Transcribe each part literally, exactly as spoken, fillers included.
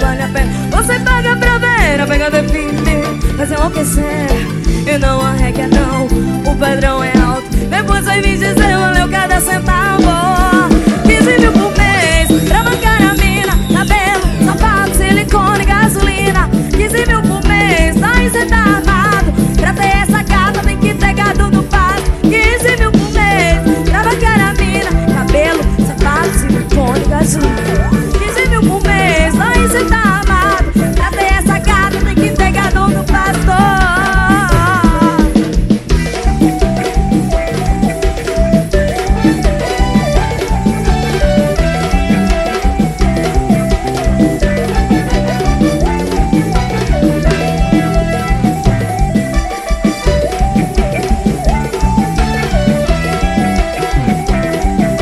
vale a pena. Você paga pra ver, pega definir, faz enlouquecer e não arregue não. O padrão é alto, depois vai me dizer valeu cada centavo. Quinze mil por mês pra bancar a mina, cabelo, sapato, silicone, gasolina. Quinze mil por mês, daí cê tá armado. Pra ter essa gata tem que ter gado no passo. Quinze mil por mês pra bancar a mina, cabelo, sapato, silicone, gasolina. Quinze mil por mês, daí cê tá armado. Pra ter essa gata tem que ter gado no pasto.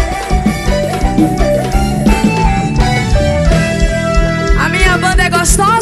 Gostosa?